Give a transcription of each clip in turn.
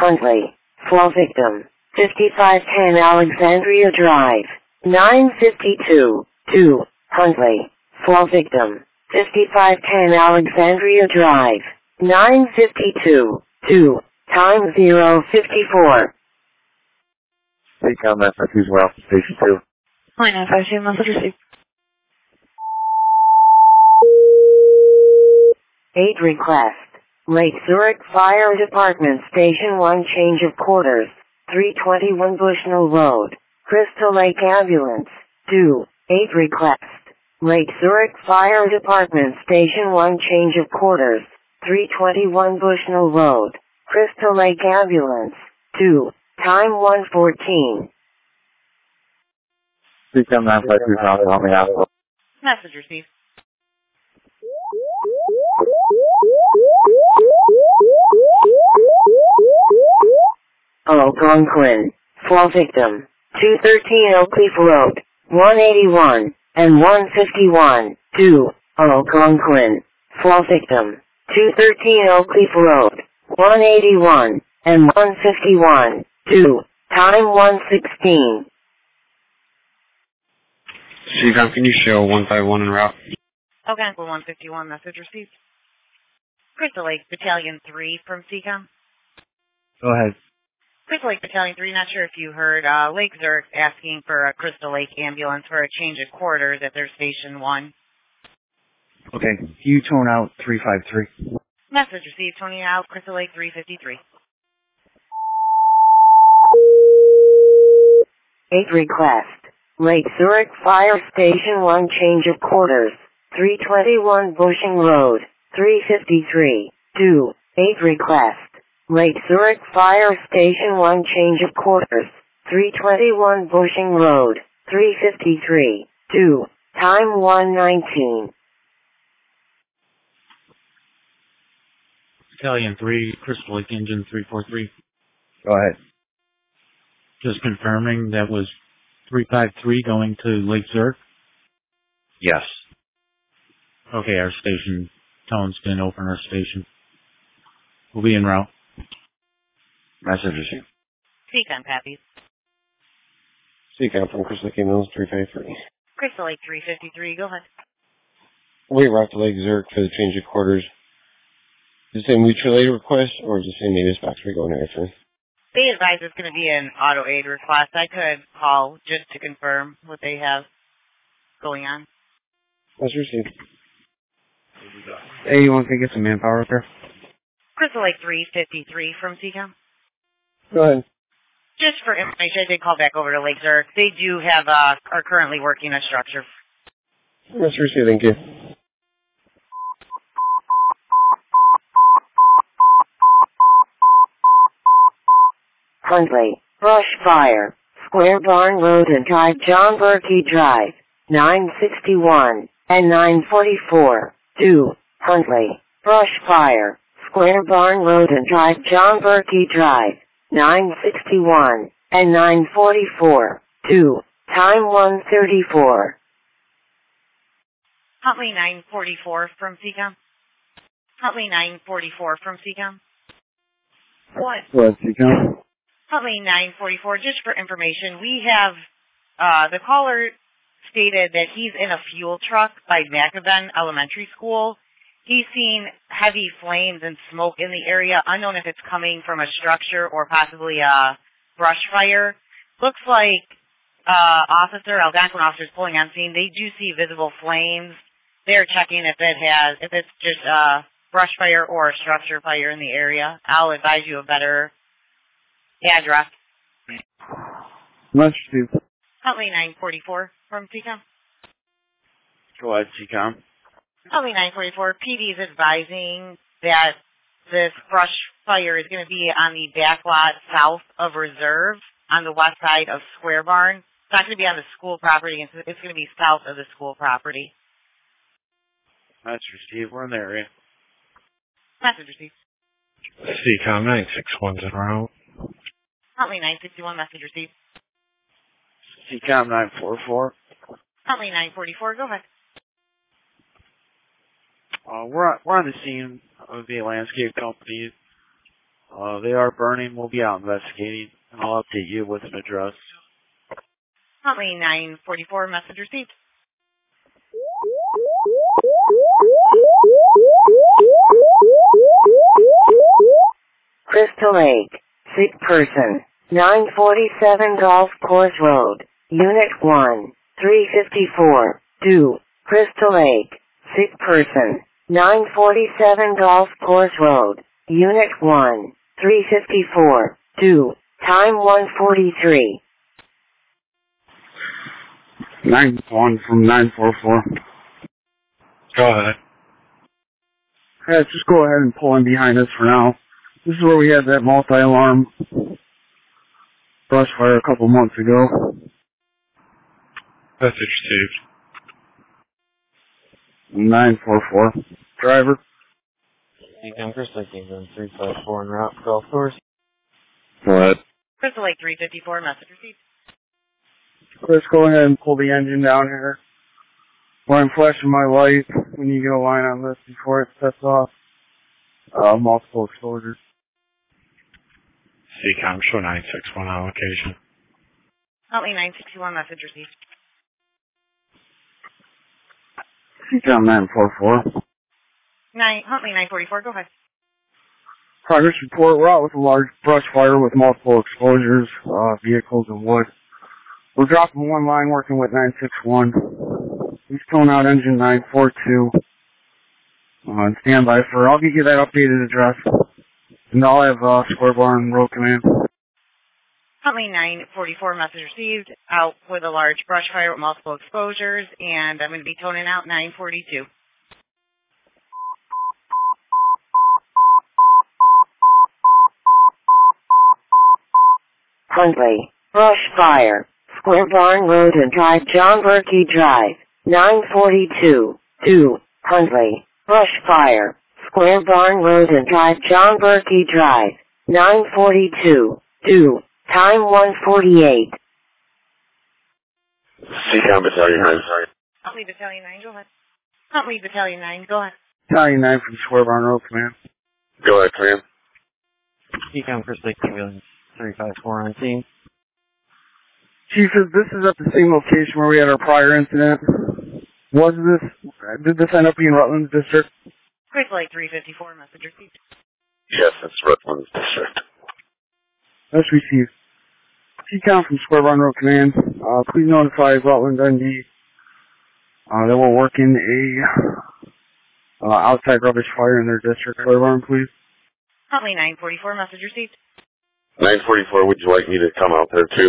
Huntley. Fall victim. 5510 Alexandria Drive. 952. 2. Huntley. Fall victim. 5510 Alexandria Drive. 952. 2. Time 054. Seacom, that's our 2 well, station 2. Line 952, message received. 8 request. Lake Zurich Fire Department Station 1 change of quarters. 321 Bushnell Road. Crystal Lake Ambulance. 2. 8 request. Lake Zurich Fire Department Station 1 change of quarters. 321 Bushnell Road. Crystal Lake Ambulance. 2. Time 1:14. Seacom 952, how may I help you? Message received. Algonquin. Fall victim. 213 Oakleaf Road. 181 and 151. 2. Algonquin. Fall victim. 213 Oakleaf Road. 181 and 151. 2. Time 1:16. Seacom, can you show 151 en route? Algonquin 151, message received. Crystal Lake Battalion 3 from Seacom. Go ahead. Crystal Lake Battalion 3, not sure if you heard, Lake Zurich asking for a Crystal Lake ambulance for a change of quarters at their Station 1. Okay, you tone out 353. Message received, Tony out, Crystal Lake 353. 8 request. Lake Zurich Fire Station 1 change of quarters. 321 Bushing Road. 353. 2. 8 request. Lake Zurich Fire Station 1 change of quarters. 321 Bushing Road. 353. 2. Time 1:19. Battalion 3, Crystal Lake Engine 343. Go ahead. Just confirming that was 353 going to Lake Zurich? Yes. Okay, our station tones didn't open our station. We'll be en route. Message received. Seacom copies. Seacom from Crystal Lake Mills 353. Crystal Lake 353, go ahead. We route to Lake Zurich for the change of quarters. Is it a mutual aid request, or is it the same box we're going after? They advise it's going to be an auto aid request. I could call just to confirm what they have going on. That's received. Hey, you want to get some manpower up there? Crystal Lake 353 from Seacom. Go ahead. Just for information, I did call back over to Lake Zurich. They do have, are currently working a structure. That's received, thank you. Huntley. Brush Fire. Square Barn Road and Drive John Berkey Drive. 961 and 944. 2. Huntley. Brush Fire. Square Barn Road and Drive John Berkey Drive. 961 and 944. 2. Time 1:34. Huntley 944 from Seacom. Huntley 944 from Seacom. What? What, Seacom? Huntley 944, just for information, we have, the caller stated that he's in a fuel truck by McAven Elementary School. He's seen heavy flames and smoke in the area, unknown if it's coming from a structure or possibly a brush fire. Looks like Algonquin officers pulling on scene. They do see visible flames. They're checking if it's just a brush fire or a structure fire in the area. I'll advise you a better address. Much too. Huntley 944 from Seacom. Go ahead, Seacom. Huntley 944, PD is advising that this brush fire is going to be on the back lot south of Reserve on the west side of Square Barn. It's not going to be on the school property. It's going to be south of the school property. That's received. We're in the area. Message received. Seacom 961's en route. Huntley 961, message received. Seacom 944. Huntley 944, go ahead. We're on the scene of the landscape company. They are burning. We'll be out investigating, and I'll update you with an address. Huntley 944, message received. Crystal Lake, sick person, 947 Golf Course Road, Unit 1, 354, 2, Crystal Lake, sick person, 947 Golf Course Road, Unit 1, 354, 2, time 1:43. 9-1 from 944. Go ahead. Yeah, just go ahead and pull in behind us for now. This is where we had that multi-alarm brush fire a couple months ago. Message received. 944. Driver. Seacom Crystal Lake, England 354 en route, golf course. Go ahead. Crystal Lake 354, message received. Chris, go ahead and pull the engine down here. While I'm flashing my light, we need to get a line on this before it sets off. Multiple exposures. CCOM show 961 on location. Huntley 961, message received. CCOM 944. Huntley 944, go ahead. Progress report, we're out with a large brush fire with multiple exposures, vehicles and wood. We're dropping one line working with 961. He's towing out engine 942. On standby for, I'll give you that updated address. And I'll have, Square Barn Road Command. Huntley 944, message received. Out with a large brush fire with multiple exposures, and I'm going to be toning out 942. Huntley, brush fire, Square Barn Road and Drive, John Berkey Drive, 942, 2, Huntley, brush fire, Square Barn Road and Drive, John Berkey Drive, 942, 2, time 1:48. CCOM Battalion 9, sorry. Huntley Battalion 9, go ahead. Huntley Battalion 9, go ahead. Battalion 9 from Square Barn Road Command. Go ahead, command. Seacom Crystal Lake, England 354 on scene. Chief, this is at the same location where we had our prior incident. Did this end up being Rutland District? Crystal Lake 354, message received. Yes, that's Rutland District. That's received. CCOM from Square Barn Road Command. Please notify Rutland ND that we're working a outside rubbish fire in their district. Square Barn, please. Huntley 944, message received. 944, would you like me to come out there too?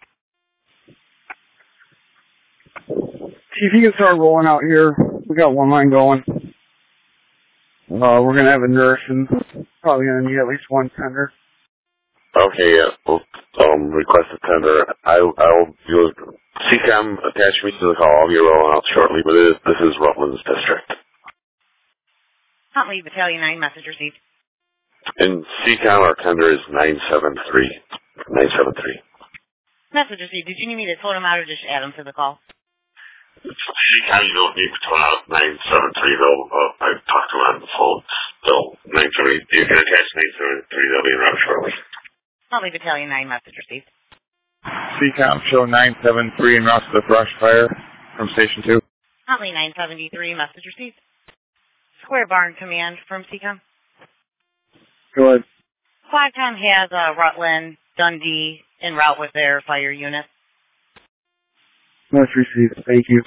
Chief, you can start rolling out here. We got one line going. We're going to have a nurse and probably going to need at least one tender. Okay, yeah. We'll request a tender. You'll CCOM attach me to the call. I'll be rolling out shortly, but this is Rutland's district. Huntley Battalion 9, message received. And CCOM, our tender is 973. 973. Message received. Did you need me to tone him out or just add him to the call? CCOM, you don't need to tone out 973 though. I talked to him on the phone. So 973, you can attach 973. They'll be around shortly. Huntley Battalion 9, message received. CCOM, show 973 en route to the brush fire from Station 2. Huntley 973, message received. Square Barn Command from CCOM. Go ahead. Quadcom has Rutland, Dundee en route with their fire unit. That's received. Thank you.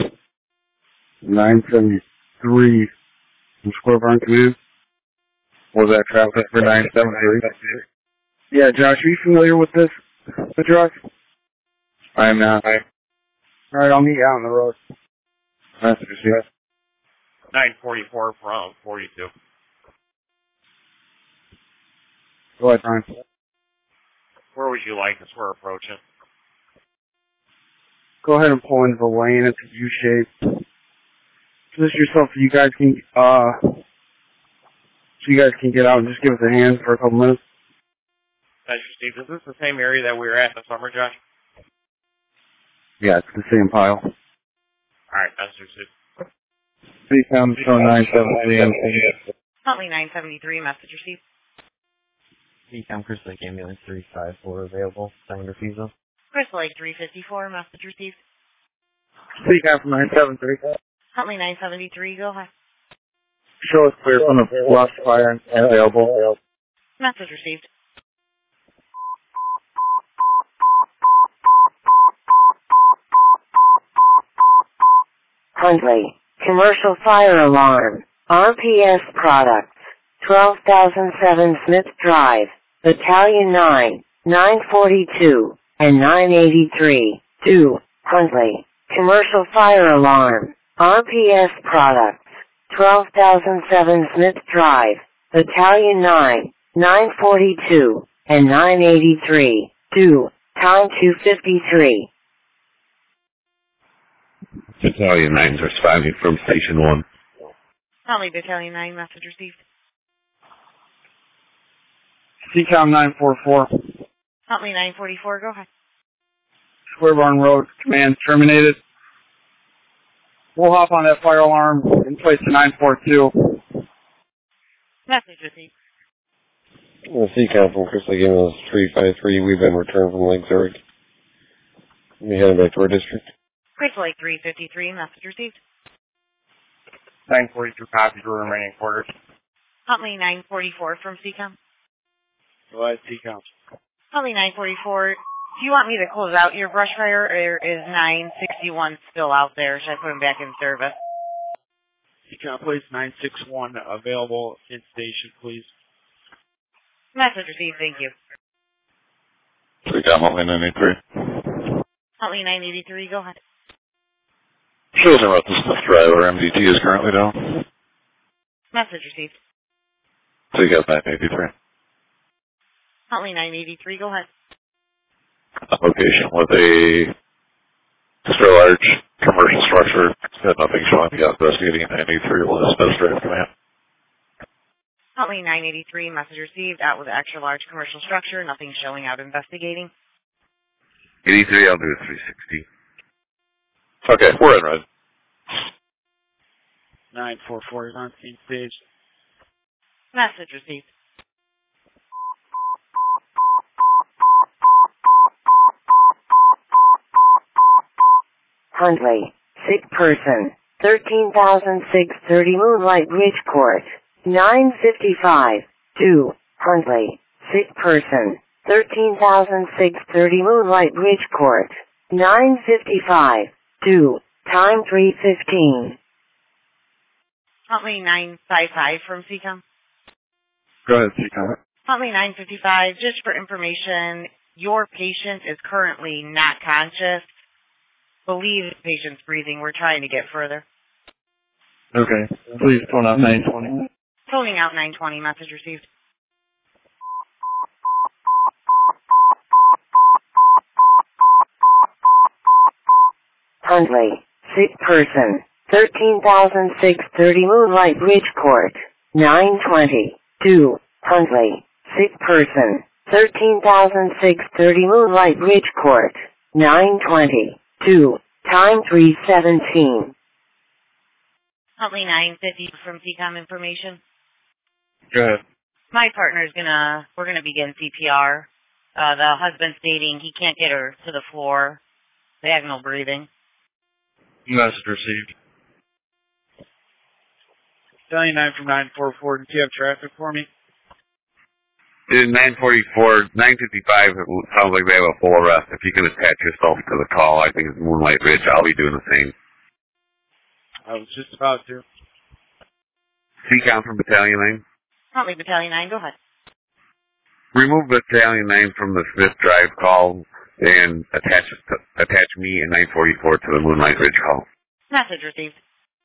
973 from Square Barn Command. Was that traffic for 973? Yeah, Josh, are you familiar with this address? I'm not. Alright, I'll meet you out on the road. Message received. 944 from 42. Go ahead, Brian. Where would you like us? We're approaching. Go ahead and pull into the lane. It's a U-shape. Position yourself so you guys can get out and just give us a hand for a couple minutes. Thank you, Steve. Is this the same area that we were at in the summer, Josh? Yeah, it's the same pile. Alright, that's received. CCOM, show 973 and Huntley 973, message received. CCAM Crystal Lake Ambulance 354 available. Sound refusal. Crystal Lake 354, message received. CCAM from 973. Huntley 973, go ahead. Show us clear from the brush fire and available. Message received. Huntley, commercial fire alarm, RPS products, 12,007 Smith Drive, Battalion 9, 942, and 983, 2, Huntley, commercial fire alarm, RPS products, 12,007 Smith Drive, Battalion 9, 942, and 983, 2, time 2:53. Battalion 9's responding from Station 1. Huntley Battalion 9, message received. CCAM 944. Huntley 944, go ahead. Square Barn Road, command terminated. We'll hop on that fire alarm in place to 942. Message received. CCAM from Crystal Lake Ambulance 353. We've been returned from Lake Zurich. We headed back to our district. Crystal Lake 353, message received. 942 copy for remaining quarters. Huntley 944 from CCAM. Go ahead, CCAM. Huntley 944, do you want me to close out your brush fire, or is 961 still out there? Should I put him back in service? CCAM, please, 961 available in station, please. Message received, thank you. CCAM, Huntley 983. Huntley 983, go ahead. Shows about the Smith Drive where MDT is currently down. Message received. CCAM 983. Huntley 983, go ahead. Location with a extra large commercial structure. Said nothing showing the investigating 983 with a Smith Drive command. Huntley 983, message received. Out with extra large commercial structure. Nothing showing out investigating. 83, I'll do a 360. Okay, we're in red. 944 is on scene stage. Message received. Huntley, sick person, 13,630 Moonlight Ridge Court, 955, 2, Huntley, sick person, 13,630 Moonlight Ridge Court, 955, 2, time 3:15. Huntley 955 from CCAM. Go ahead, CCAM. Huntley 955, just for information, your patient is currently not conscious. Believe the patient's breathing. We're trying to get further. Okay. Please phone out 920. Phoning out 920, message received. Huntley, sick person, 13,630 Moonlight Ridge Court, 920, 2, Huntley, sick person, 13,630 Moonlight Ridge Court, 920, 2, time 3:17. Huntley 950 from CCOM information. Go ahead. My partner's we're gonna begin CPR. The husband stating he can't get her to the floor. Vaginal breathing. Message received. Battalion 9 from 944, do you have traffic for me? In 944, 955, it sounds like they have a full arrest. If you can attach yourself to the call, I think it's Moonlight Ridge. I'll be doing the same. I was just about to. CCOM from Battalion 9. Huntley Battalion 9, go ahead. Remove Battalion 9 from the Smith Drive call and attach me in 944 to the Moonlight Ridge call. Message received.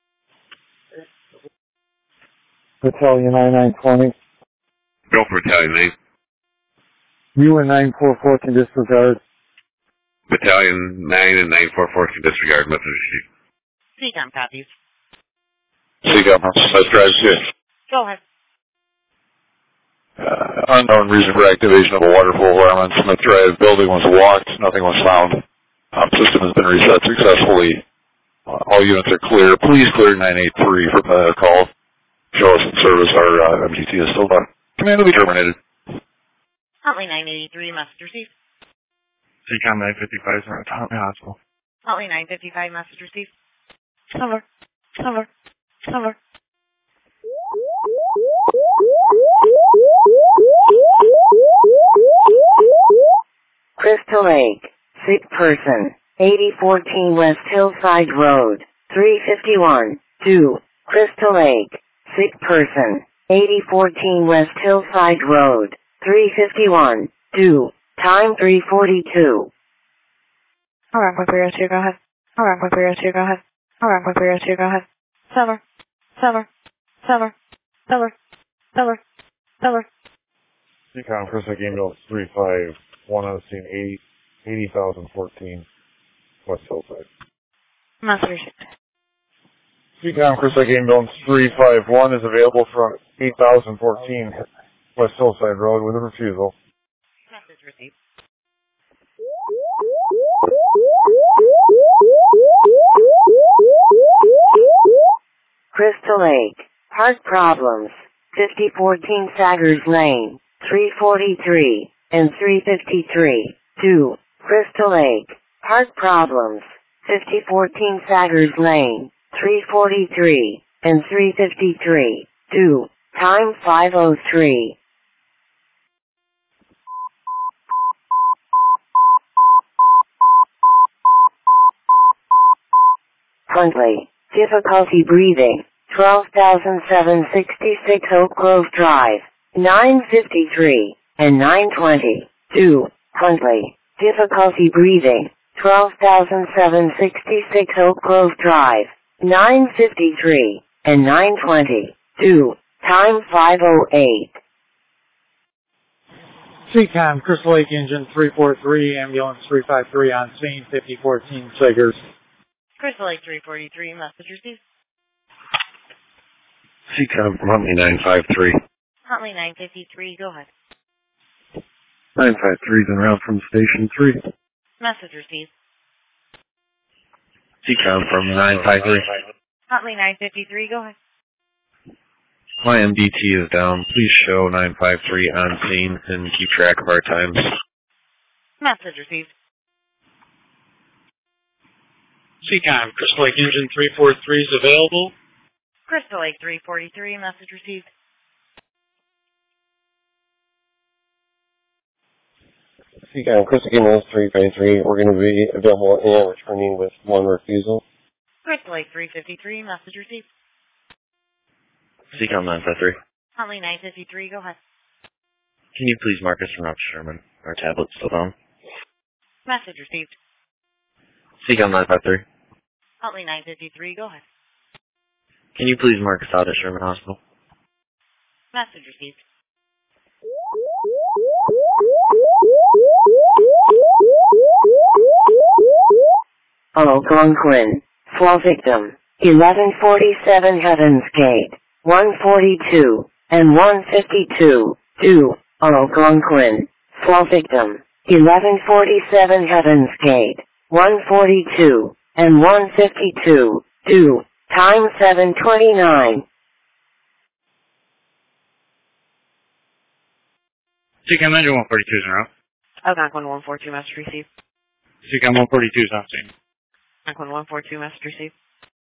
Battalion 9920. Go for Battalion 9. You and 944 can disregard. Battalion 9 and 944 can disregard message received. CCOM copies. CCOM from Smith Drive 6. Go ahead. Unknown reason for activation of a waterfall alarm on Smith Drive. Building was locked. Nothing was found. System has been reset successfully. All units are clear. Please clear 983 for the call. Show us in service. Our MGT is still done. Command will be terminated. Huntley 983, message received. CCOM 955 is around Huntley Hospital. Huntley 955, message received. Cover. Cover. Cover. Crystal Lake, sick person, 8014 West Hillside Road, 351, 2, Crystal Lake, sick person, 8014 West Hillside Road, 351, 2, time 3:42. Alright, 302, go ahead. Alright, 302, go ahead. Alright, 302, go ahead. Sever. Sever. Sever. Sever. Sever. Sever. CCOM Crystal Lake Ambulance 351 on the scene, 80,014 West Hillside. Message received. CCOM Crystal Lake Ambulance 351 is available from 8014 West Hillside Road with a refusal. Message received. Crystal Lake, heart problems, 5014 Saggers Lane, 343, and 353, 2, Crystal Lake, heart problems, 5014 Saggers Lane, 343, and 353, 2, time 5:03. Huntley, difficulty breathing, 12,766 Oak Grove Drive, 953, and 920, 2, Huntley, difficulty breathing, 12,766 Oak Grove Drive, 953, and 920, 2, time 5:08. CCOM, Crystal Lake Engine 343, Ambulance 353 on scene, 5014 Saggers. Crystal Lake 343, message received. CCOM from Huntley 953. Huntley 953, go ahead. 953 is en route from Station 3. Message received. CCOM from 953. Huntley 953, go ahead. My MDT is down. Please show 953 on scene and keep track of our times. Message received. CCOM, Crystal Lake Engine 343 is available. Crystal Lake 343, message received. CCOM, Crystal Lake Ambulance 353, we're going to be available and returning with one refusal. Crystal Lake 353, message received. CCOM 953. Huntley 953, go ahead. Can you please mark us en route to Sherman? Our tablet's still down. Message received. CCOM 953. Huntley 953, go ahead. Can you please mark us out at Sherman Hospital? Message received. Algonquin, fall victim, 1147 Heavens Gate, 142, and 152, 2, Algonquin, fall victim, 1147 Heavens Gate, 142, and 152, 2, time 7:29. CCOM engine 142 is en route. Algonquin 142, message received. CCOM 142 is on scene. Algonquin 142, message received.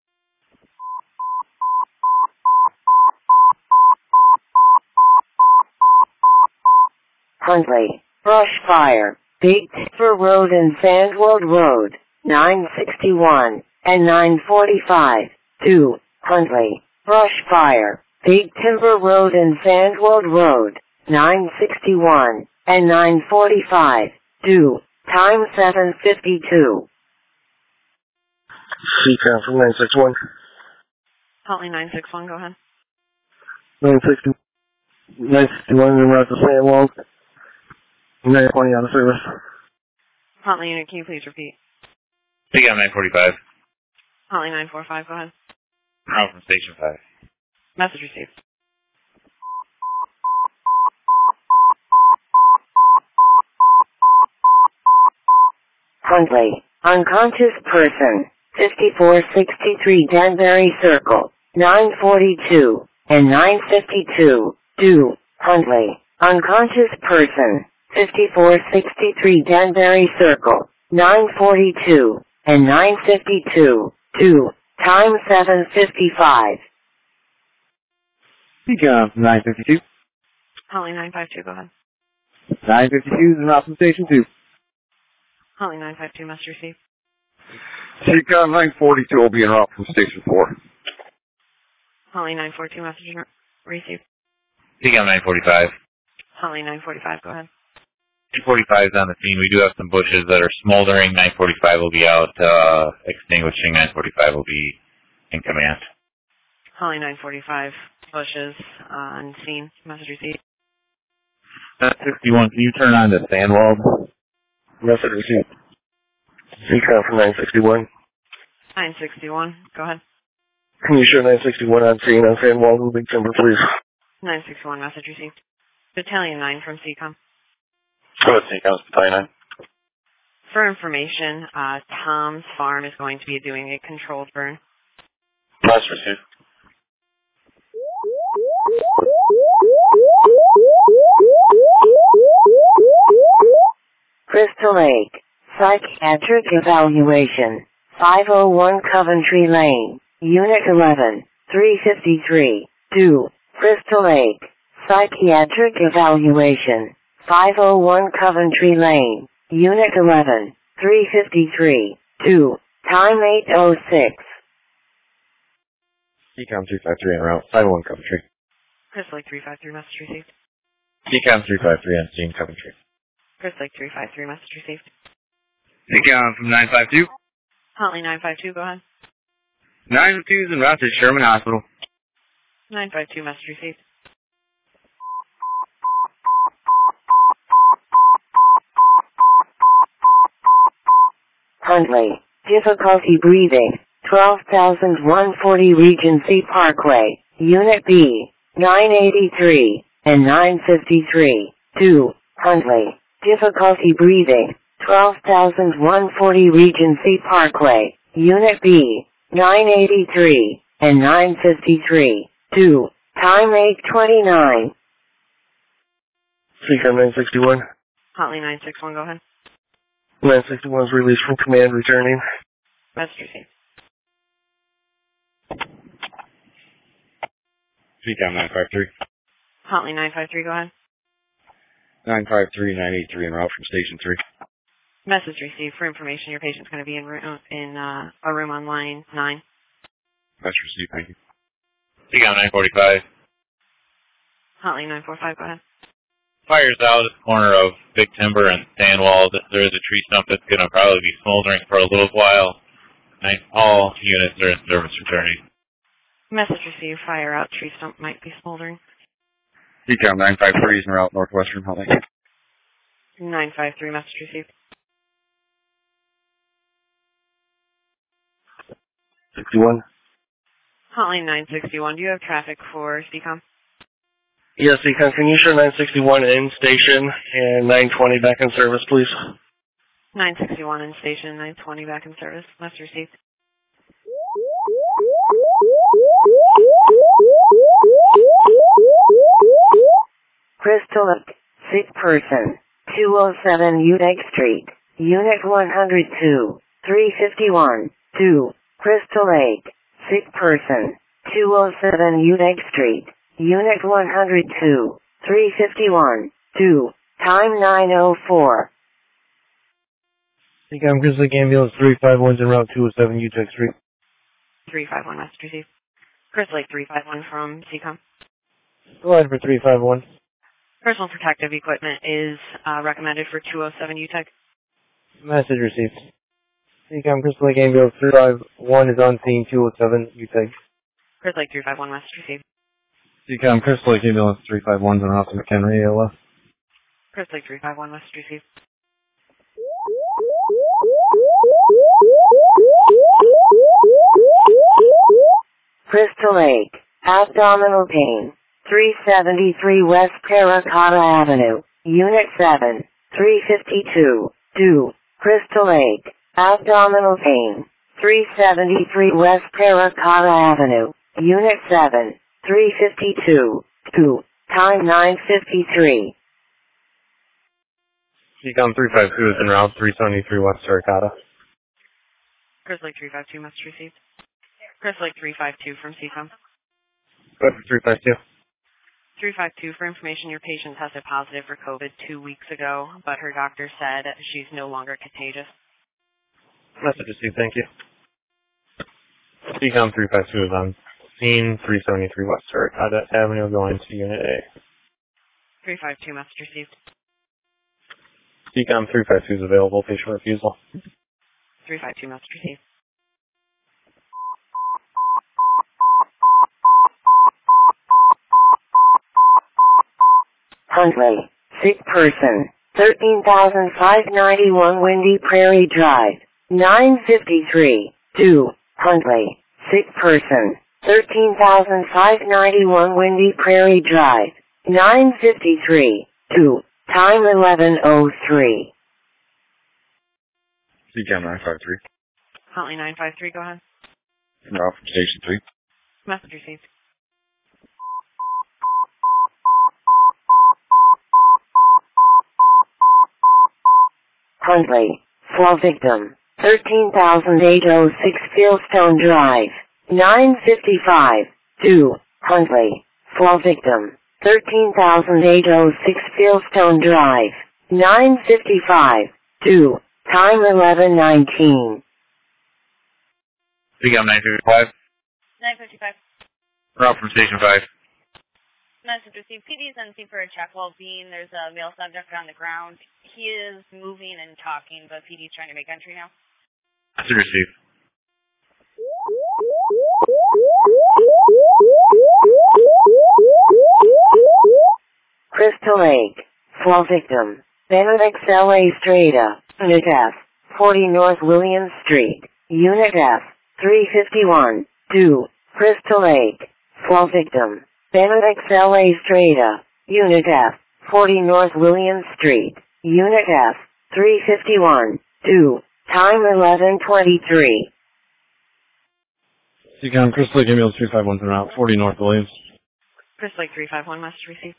Huntley, brush fire, Big Timber Road and Sandwold Road, 961, and 945, 2, Huntley, brush fire, Big Timber Road and Sandwold Road, 961, and 945, 2, time 7:52. CCOM from 961. Huntley 961, go ahead. 961 en route to Sandwald. 920 on the service. Huntley unit, can you please repeat? CCOM 945. Huntley 945, go ahead. Out from Station 5. Message received. Huntley, unconscious person, 5463 Danbury Circle, 942, and 952, 2, Huntley, unconscious person, 5463 Danbury Circle, 942, and 952, 2, time 7:55. Beacon 952. Holly 952, go ahead. 952 is en route from Station 2. Holly 952 must receive. Seacom 942 will be en route from Station 4. Holly 942 message received. Seacom 945. Holly 945, go ahead. 245 is on the scene. We do have some bushes that are smoldering. 945 will be out extinguishing. 945 will be in command. Holly 945, bushes on scene. Message received. 61, can you turn on the Sandwald? Message received. Seacom from 961. 961, go ahead. Can you show 961 on scene on Sandwall moving timber, please? 961, message received. Battalion 9 from CCOM. Go ahead, Seacom, Battalion 9. For information, Tom's farm is going to be doing a controlled burn. Message received. Crystal Lake, psychiatric evaluation, 501 Coventry Lane, Unit 11, 353, 2, Crystal Lake, psychiatric evaluation, 501 Coventry Lane, Unit 11, 353, 2, time 8:06. Seacom 353 en route, 501 Coventry. Crystal Lake 353, message received. Seacom 353 on scene, Coventry. Crystal Lake 353, message received. Seacom from 952. Holly 952, go ahead. 952 is en route to Sherman Hospital. 952, message received. Huntley, difficulty breathing, 12,140 Regency Parkway, Unit B, 983, and 953, 2, Huntley, difficulty breathing, 12,140 Regency Parkway, Unit B, 983, and 953, 2, time 8:29. Seacom 961. Holly 961, go ahead. 961 is released from command, returning. Message received. Seacom 953. Holly 953, go ahead. 953, 983 en route from Station 3. Message received. For information, your patient's going to be in a room on line 9. Message received, thank you. Seacom 945. Holly 945, go ahead. Fire's out at the corner of Big Timber and Sandwall. There is a tree stump that's going to probably be smoldering for a little while. All units are in service returning. Message received. Fire out. Tree stump might be smoldering. Seacom 953 is en route northwestern, Huntley. 953, message received. 61. Hotline 961, do you have traffic for CCOM? Yes, Seacom, can you show 961 in station and 920 back in service, please? 961 in station, 920 back in service. Message received. Crystal Lake, sick person, 207 Utex Street, Unit 102, 351, 2, Crystal Lake, sick person, 207 Utex Street, Unit 102, 351, 2, time 9:04. Seacom, Crystal Lake Ambulance 351's en route 207 Utex Street. 351, message received. Crystal Lake 351 from CCOM. Go ahead for 351. Personal protective equipment is recommended for 207 UTEC. Message received. Seacom, Crystal Lake Ambulance 351 is on scene 207 UTEC. Crystal Lake 351, message received. Seacom, Crystal Lake Ambulance 351's en route to McHenry, ALF. Crystal Lake 351, message received. Crystal Lake, abdominal pain, 373 West Terracotta Avenue, Unit 7, 352, 2, Crystal Lake, abdominal pain, 373 West Terracotta Avenue, Unit 7, 352, 2, time 9:53. Ecom 352 is en route 373 West Arcata. Chris Lake 352 message received. Chris Lake 352 from CCOM. Go ahead for 352. 352, for information, your patient tested positive for COVID 2 weeks ago, but her doctor said she's no longer contagious. Message received, thank you. Ecom 352 is on scene 373 West Arcata Avenue going to Unit A. 352 message received. Ecom 352 is available, patient refusal. 352 message received. Huntley, sick person, 13,591 Windy Prairie Drive, 953, 2, Huntley, sick person, 13,591 Windy Prairie Drive, 953, 2, time 11:03. CCAM 953. Huntley 953, go ahead. Route from Station 3. Message received. Huntley, fall victim, 13,806 Fieldstone Drive, 955, 2, Huntley, fall victim, 13,806 Fieldstone Drive, 955, 2, time 11:19. CCAM 955. 955. Route from Station 5. Message received. PD's NC for a check while being. There's a male subject on the ground. He is moving and talking, but PD's trying to make entry now. Message received. Crystal Lake, fall victim, Benedict LA Strata, Unit F, 40 North Williams Street, Unit F, 351, 2, Crystal Lake, fall victim, Benedict LA Strata, Unit F, 40 North Williams Street, Unit F, 351, 2, time 11:23. CCOM, Chris Lake, ambulance 351 en route, 40 North Williams. Chris Lake 351 message received.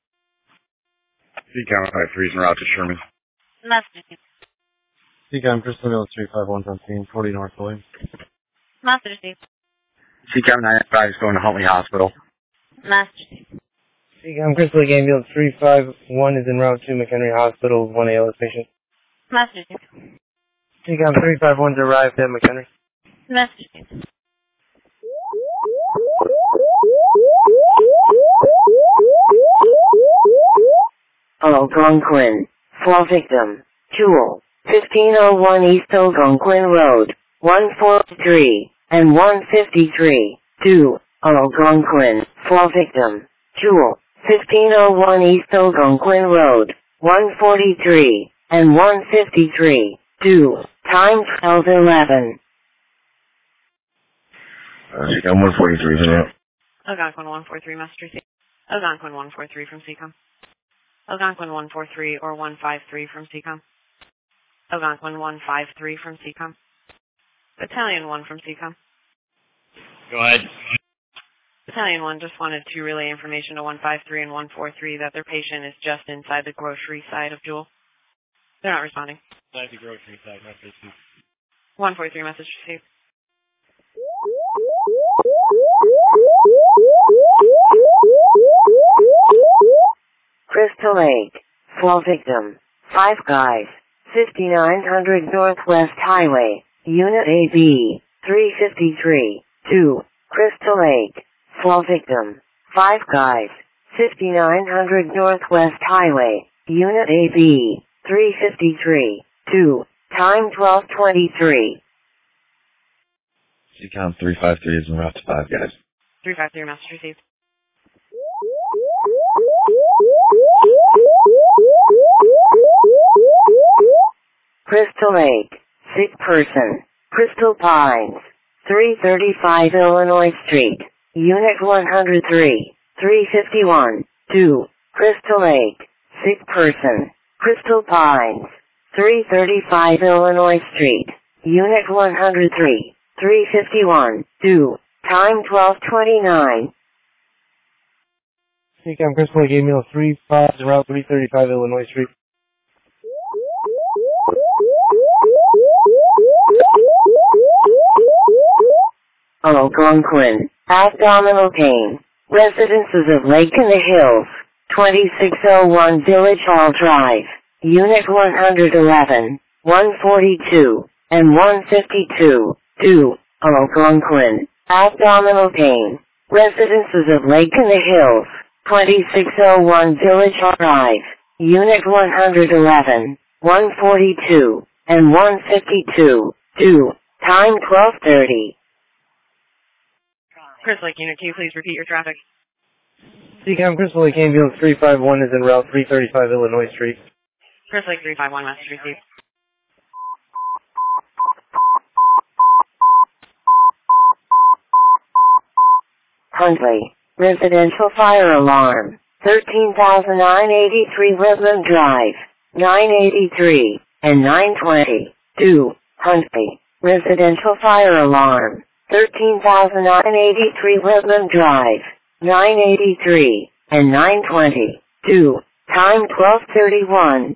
CCAM 53 is en route to Sherman. Message received. CCOM, Chris Lake, ambulance 351 on scene, 40 North Williams. Message received. CCAM 95 is going to Huntley Hospital. Message received. Ecom Crystal Lake Ambulance 351 is en route to McHenry Hospital with one ALS patient. Message received. Ecom 351's arrived at McHenry. Message received. Algonquin, fall victim, Jewel, 1501 East Algonquin Road, 143, and 153, 2, Algonquin, fall victim, Jewel, 1501 East Algonquin Road, 143, and 153, 2, time 12:11. CCAM 143 is en route. Algonquin 143 message received. Algonquin 143 from CCOM. Algonquin 143 or 153 from CCOM. Algonquin 153 from CCOM. Battalion 1 from CCOM. Go ahead. Battalion 1 just wanted to relay information to 153 and 143 that their patient is just inside the grocery side of Jewel. They're not responding. Inside the grocery side, message received. 143 message received. Crystal Lake, fall victim, 5 guys, 5900 Northwest Highway, Unit AB, 353, 2, Crystal Lake, fall victim, 5 guys, 5900 Northwest Highway, Unit AB, 353, 2, time 12:23. CCAM 353 is en route to 5 guys. 353 message received. Crystal Lake, sick person, Crystal Pines, 335 Illinois Street, Unit 103, 351, 2, Crystal Lake, sick person, Crystal Pines, 335 Illinois Street, Unit 103, 351, 2, time 12:29. Ecom Crystal Lake Ambulance 35 en route 335 Illinois Street. Algonquin, abdominal pain. Residences of Lake in the Hills, 2601 Village Hall Drive, Unit 111, 142, and 152, 2, Algonquin, abdominal pain. Residences of Lake in the Hills, 2601 Village Hall Drive, Unit 111, 142, and 152, 2, time 12:30. Chris Lake Unit, can you please repeat your traffic? CCAM Crystal Lake Ambulance 351 is en route 335 Illinois Street. Chris Lake 351, message received. Huntley, residential fire alarm, 13,983 Woodland Drive, 983, and 920, 2, Huntley, residential fire alarm, 13,983 Woodland Drive, 983, and 920, 2, time 12:31.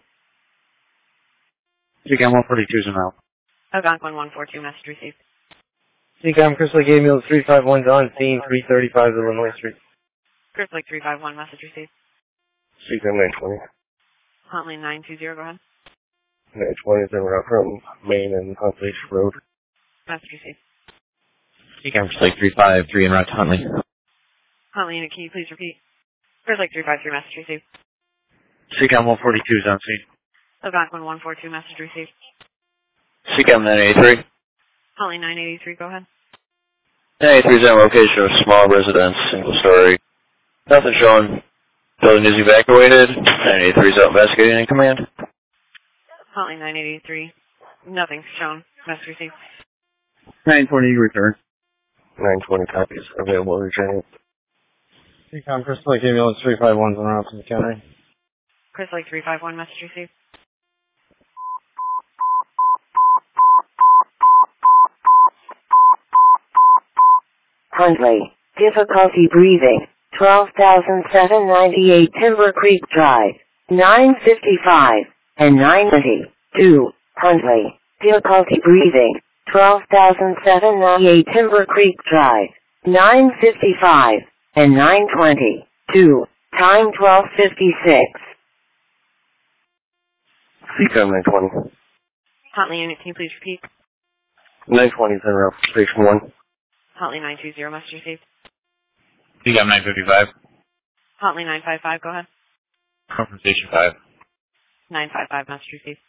CCAM 142 is en route. Algonquin 142, message received. CCAM Crystal Lake Ambulance 351 is on scene 335 Illinois Street. Chris Lake 351, message received. CCAM 920. Huntley 920, go ahead. 920 is en route from Main and Huntley Road. Message received. CCAM Crystal Lake 353 en route to Huntley. Huntley Unit, can you please repeat? Chris Lake 353, message received. CCAM 142 is on scene. Algonquin 142, message received. CCAM 983. Huntley 983, go ahead. 983 is on location of small residence, single story. Nothing showing. Building is evacuated. 983 is out investigating in command. Huntley 983, nothing's shown. Message received. 920, return. 920 copies available returning. CCAM Crystal Lake Ambulance 351 is en route to the county. Chris Lake 351, message received. Huntley, difficulty breathing, 12,798 Timber Creek Drive, 955, and 920, 2, Huntley, difficulty breathing, 12,798 Timber Creek Drive, 955, and 920, 2, time 12:56. CCAM 920. Huntley Unit, can you please repeat? 920 is en route to Station 1. Huntley 920, message received. CCAM 955. Huntley 955, go ahead. From Station 5. 955, message received.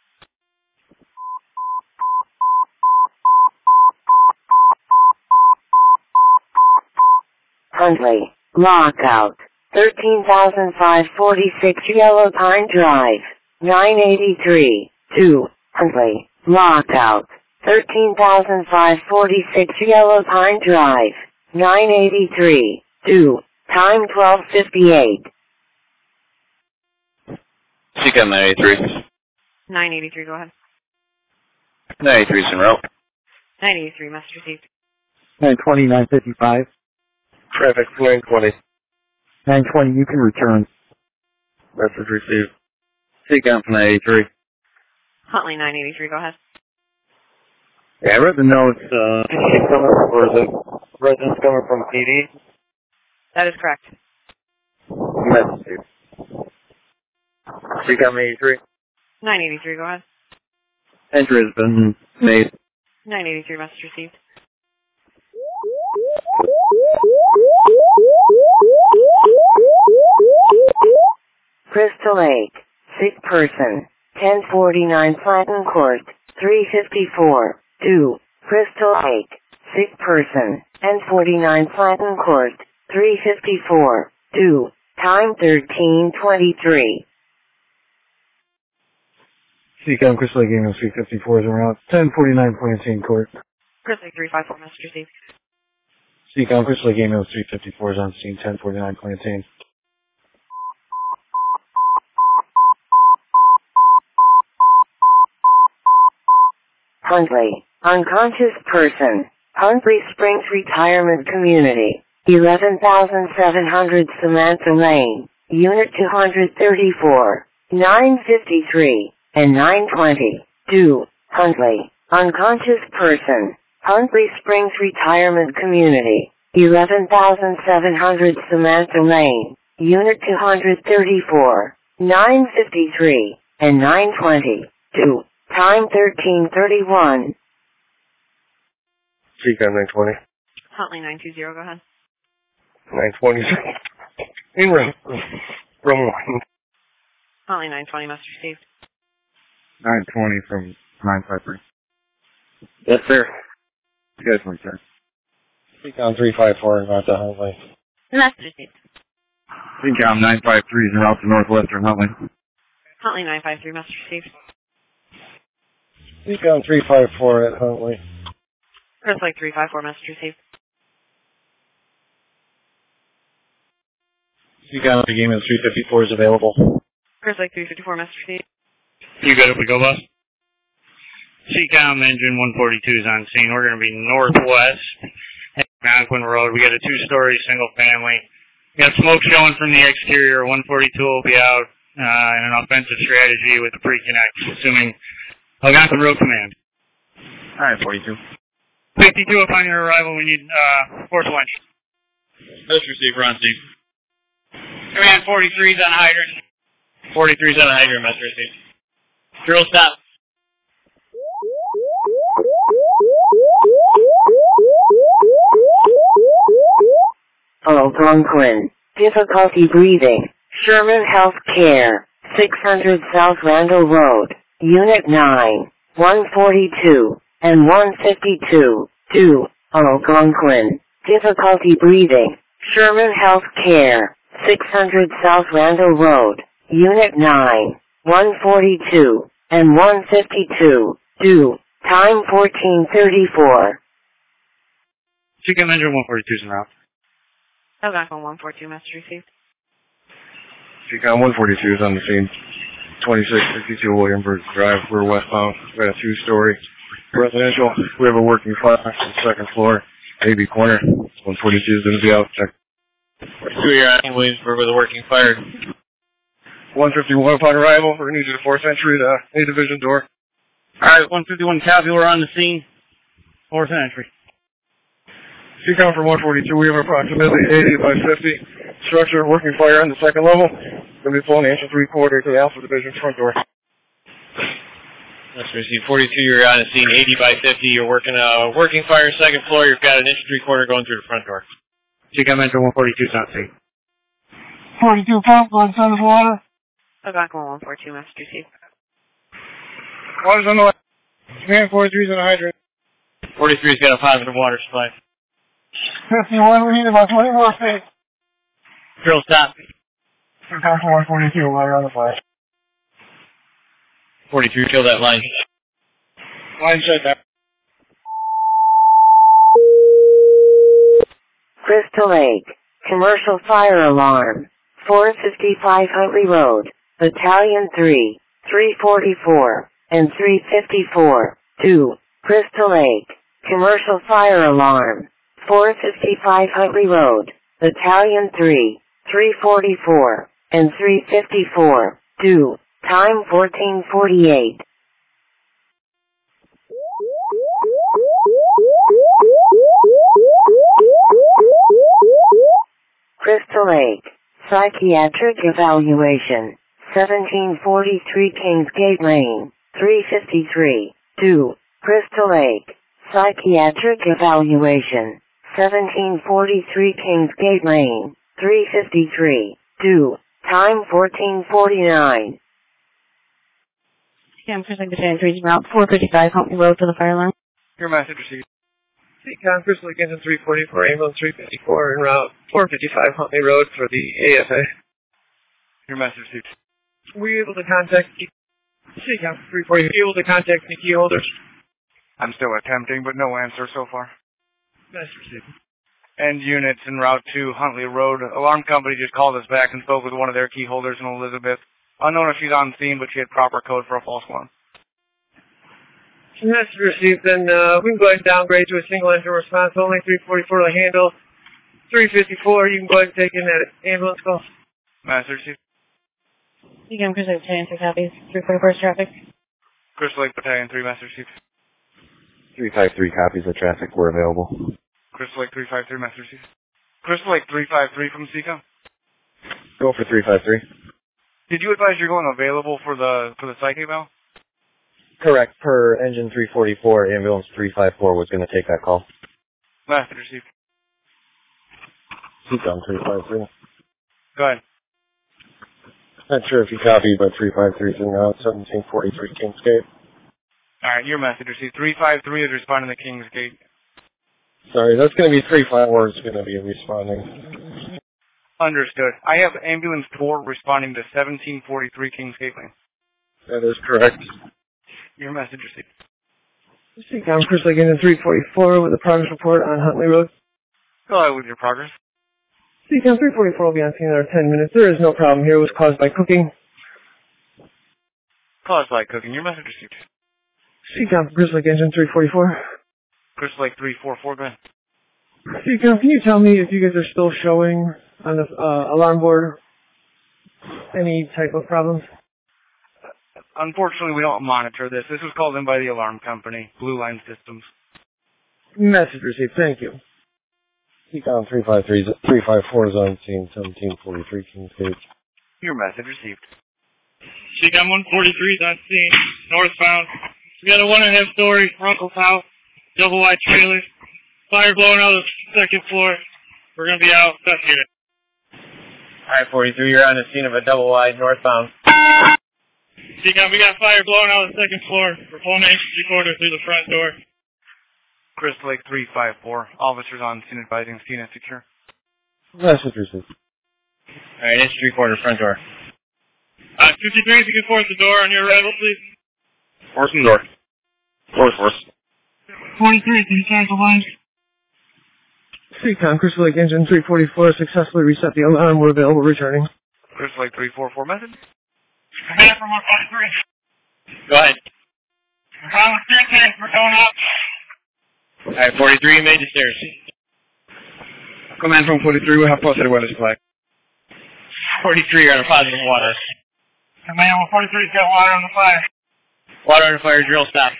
Huntley, lockout, 13,546 Yellow Pine Drive, 983, 2, Huntley, lockout, 13,546 Yellow Pine Drive, 983, 2, time 12:58. CCAM 983. 983, go ahead. 983 is en route. 983, message received. 920, 955. Traffic 920. 920, you can return. Message received. CCAM 983. Huntley 983, go ahead. Yeah, I read the notes, or the residents coming from PD? That is correct. Message received. CCAM 83. 983, go ahead. entry has been made. 983, message received. Crystal Lake, sick person, 1049 Platten Court, 354, 2, Crystal Lake, sick person, 1049 Platten Court, 354, 2, time 13:23. CCAM Crystal Lake Ambulance 354 is around 1049 Plantain Court. Crystal Lake 354, message received. CCAM Crystal Lake Ambulance 354 is on scene 1049 Plantain. Huntley, unconscious person, Huntley Springs Retirement Community, 11,700 Samantha Lane, Unit 234, 953, and 920, 2, Huntley, unconscious person, Huntley Springs Retirement Community, 11,700 Samantha Lane, Unit 234, 953, and 920, 2, time 13:31. CCOM 920. Huntley 920, go ahead. 920. In room 1. Huntley 920, message received. 920 from 953. Yes, sir. You guys want to check? CCOM 354 and Route to Huntley. Message received. CCOM 953 is en route to Northwestern Huntley. Huntley 953, message received. CCOM 354 at Huntley. Chris Lake 354, message received. CCOM game of 354 is available. Chris Lake 354, message received. You good if we go, boss? CCOM engine 142 is on scene. We're going to be northwest, Conquin Road. We got a 2-story single family. We got smoke showing from the exterior. 142 will be out in an offensive strategy with a pre-connect, assuming Algonquin Road Command. All right, 42. 52 upon your arrival, we need force lunch. Let's receive, we're on scene. Command 43 is on hydrant. 43 is on hydrant, message received. Drill stop. Algonquin, difficulty breathing, Sherman Health Care, 600 South Randall Road, Unit 9, 142, and 152, 2, Algonquin, difficulty breathing, Sherman Health Care, 600 South Randall Road, Unit 9, 142, and 152, 2, time 14:34. CCOM engine 142 is en route. Algonquin 142, message received. CCOM 142 is on the scene. 2662 Williamsburg Drive. We're westbound. We got a 2-story residential. We have a working fire on the 2nd floor. AB corner. 142 is going to be out. Check. 2 you're on Williamsburg with a working fire. 151 upon arrival. We're going to need you to force entry to A division door. Alright, 151 copy, we're on the scene. Force entry. CCOM for 142, we have approximately 80 by 50 structure working fire on the 2nd level. Going to be pulling the engine 3/4 to the Alpha Division front door. Let's receive 42, you're on the scene, 80 by 50, you're working fire 2nd floor, you've got an inch 3/4 going through the front door. CCOM engine 142 is on scene. 42 pump on sun of water. Algonquin 142, message received. Water's on the way. Command 43's in a hydrant. 43's got a positive water supply. 51, we need about 20 more feet. Drill stop. Contact 142, water on the flash. 43, kill that line. Line shut down. Crystal Lake, commercial fire alarm, 455 Huntley Road, Battalion 3, 344, and 354, 2, Crystal Lake, commercial fire alarm, 455 Huntley Road, Battalion 3, 344, and 354, 2, time 14:48. Crystal Lake, psychiatric evaluation, 1743 Kingsgate Lane, 353, 2, Crystal Lake, psychiatric evaluation, 1743 Kingsgate Lane, 353, 2, time 14:49. CCOM Chris Lake Battalion 3 route 455 Huntley Road for the fire alarm. Your message received. CCOM Crystal Lake engine 344, ambulance 354 en route 455 Huntley Road for the AFA. Your message received. Were you able to contact CCOM 344? Were you able to contact the key holders? I'm still attempting, but no answer so far. Message received. End units en route to Huntley Road. Alarm company just called us back and spoke with one of their key holders in Elizabeth. Unknown if she's on scene, but she had proper code for a false alarm. Message received, then we can go ahead and downgrade to a single engine response only. 344 to handle. 354, you can go ahead and take in that ambulance call. Message received. CCOM Chris Lake Battalion 3 copies. 344 traffic. Crystal Lake Battalion 3, message received. 353 copies of traffic were available. Crystal Lake 353, message received. Crystal Lake 353 from Seacom. Go for 353. Did you advise you're going available for the psych eval? Correct. Per engine 344, ambulance 354 was going to take that call. Message received. Seacom 353. Go ahead. Not sure if you copied, but 353 is now 1743 Kingsgate. Alright, your message received. 353 is responding to Kingsgate. Sorry, that's going to be 354 is going to be responding. Understood. I have ambulance 4 responding to 1743 Kingsgate Lane. That is correct. Your message received. Seacom Crystal Lake Engine 344 with a progress report on Huntley Road. Go ahead with your progress. Seacom 344 will be on scene in another 10 minutes. There is no problem here. It was caused by cooking. Caused by cooking. Your message received. Seacom Crystal Lake Engine 344. Crystal Lake 344, go ahead. Seacom, can you tell me if you guys are still showing on the alarm board any type of problems? Unfortunately, we don't monitor this. This was called in by the alarm company, Blue Line Systems. Message received. Thank you. Seacom 354 is on scene 1743 Kingsgate. Your message received. Seacom 143 is on scene, northbound. We got a 1.5 story Runkle's house, double wide trailer. Fire blowing out of the second floor. We're going to be out. Best unit. Alright, 43, you're on the scene of a double wide northbound. Seacom, we got fire blowing out of the second floor. We're pulling an HG quarter through the front door. Crystal Lake 354. Officers on scene advising scene is secure. Message received. Alright, it's 3/4 front door. 53, if you can force the door on your arrival, please. Force the door. Force. 43, can you change the line? Seacom Crystal Lake Engine 344 successfully reset the alarm. We're available returning. Crystal Lake 344 message. Command from 143. Go ahead. We're on the staircase. We're going up. Alright, 43, made the stairs. Command from 43, we have positive weather supply. 43, you're on a positive water. Command 143's got water on the fire. Water on the fire, drill stop.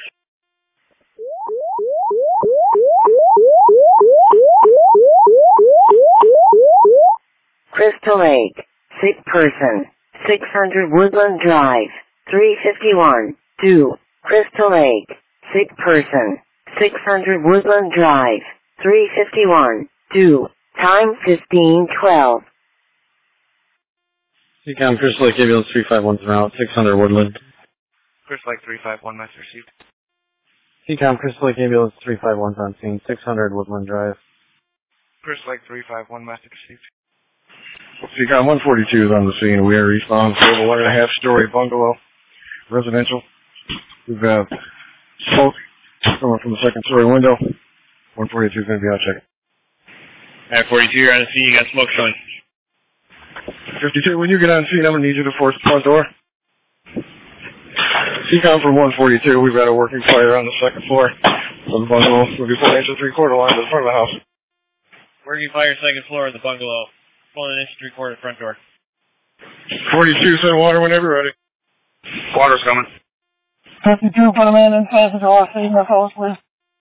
Crystal Lake, sick person, 600 Woodland Drive, 351, 2, Crystal Lake, sick person, 600 Woodland Drive, 351, 2, time 15:12. Seacom Crystal Lake Ambulance 351 route 600 Woodland. Crystal Lake 351 message received. Seacom Crystal Lake Ambulance 351 on scene 600 Woodland Drive. Crystal Lake 351 message received. Seacom 142 is on the scene. We are responding for a 1.5 story bungalow, residential. We've got smoke coming from the second story window. 142 is going to be out checking. Alright, 42, you're on the scene. You got smoke showing. 52, when you get on scene, I'm going to need you to force the front door. Seacom from 142, we've got a working fire on the second floor of the bungalow. We'll be pulling into 3/4 line to the front of the house. Working fire, second floor of the bungalow. Pulling an inch 3/4 front door. 42, send water whenever you're ready. Water's coming. 52, put a man inside the door, see my house, please.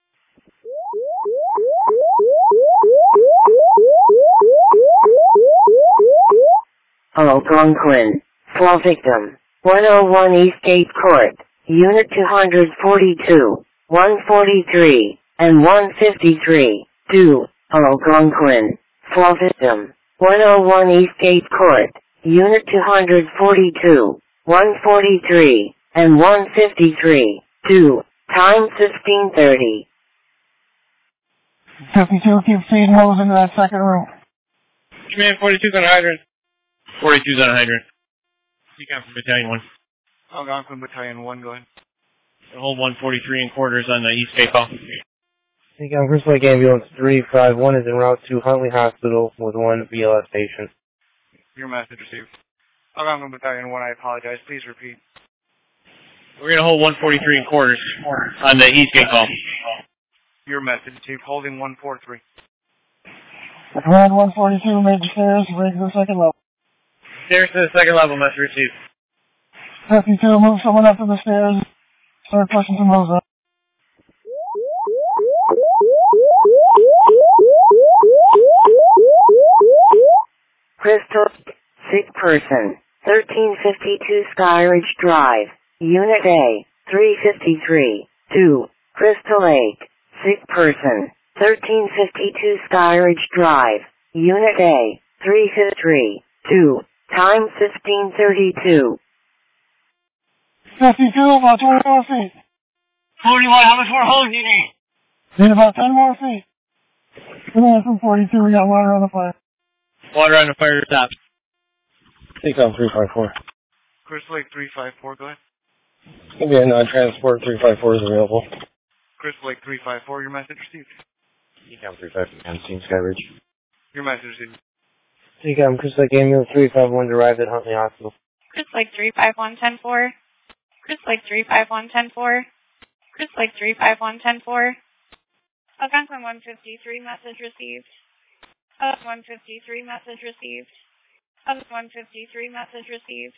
Algonquin, fall victim, 101 Eastgate Court, Unit 242, 143, and 153, 2, Algonquin, fall victim, 101 Eastgate Court, Unit 242, 143, and 153, 2, time 15:30. 52, keep feeding hose into that second room. Command 42's on a hydrant. 42's on a hydrant. Seacom from Battalion 1. Algonquin Battalion 1, go ahead. Hold 143 in quarters on the East Gate call. Seacom Crystal Lake Ambulance 351 is en route to Huntley Hospital with one BLS patient. Your message received. Algonquin Battalion 1, I apologize. Please repeat. We're going to hold 143 in quarters on the East Gate call. Your message received. Holding 143. Command 142 made the stairs, raise to the second level. Stairs to the second level, message received. 52, move someone up to the stairs. Start pushing some hose up. person, 1352 Skyridge Drive, Unit A, 353, 2, Crystal Lake, sick person, 1352 Skyridge Drive, Unit A, 353, 2, time 1532. 52, about 20 more feet. 41, how much more hose do you need? Need about 10 more feet. Come on from 42, we got water on the fire. Water on the fire stop. CCOM 354. Crystal Lake 354, go ahead. It's going to be a non-transport 354 is available. Crystal Lake 354, your message received. CCOM 354 on scene Skyridge. Your message received. CCOM Crystal Lake Ambulance 351 arrived at Huntley Hospital. Crystal Lake 351-10-4. Crystal Lake 351-10-4. Crystal Lake 351-10-4. Algonquin 153, message received. 153, message received. 153, message received.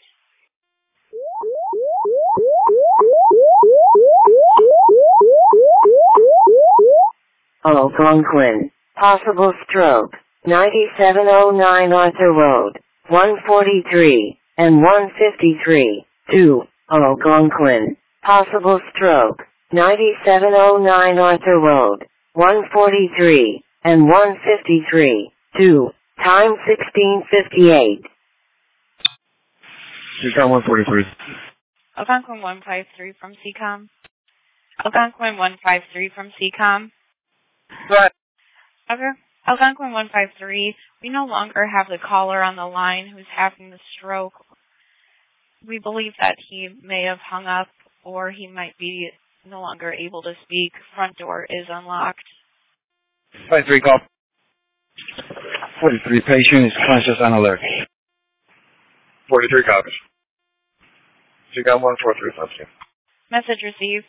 Algonquin, possible stroke, 9709 Arthur Road, 143, and 153, 2, Algonquin, possible stroke, 9709 Arthur Road, 143, and 153, 2, time 1658. CCOM 143. Algonquin 153 from CCOM. Algonquin 153 from CCOM. Right. Okay. Algonquin 153, we no longer have the caller on the line who's having the stroke. We believe that he may have hung up or he might be no longer able to speak. Front door is unlocked. 53 call. 43 patient is conscious and alert. 43 copies. CCOM 143, thank you. Message received.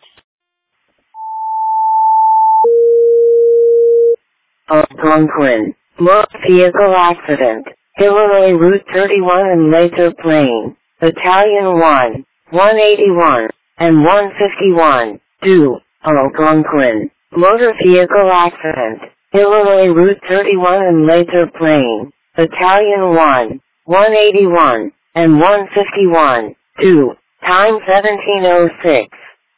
Algonquin, motor vehicle accident, Illinois Route 31 and Laser Plain, Battalion 1, 181, and 151, 2, Algonquin, motor vehicle accident, Illinois Route 31 and Laser Plain, Battalion 1, 181, and 151, 2, time 1706.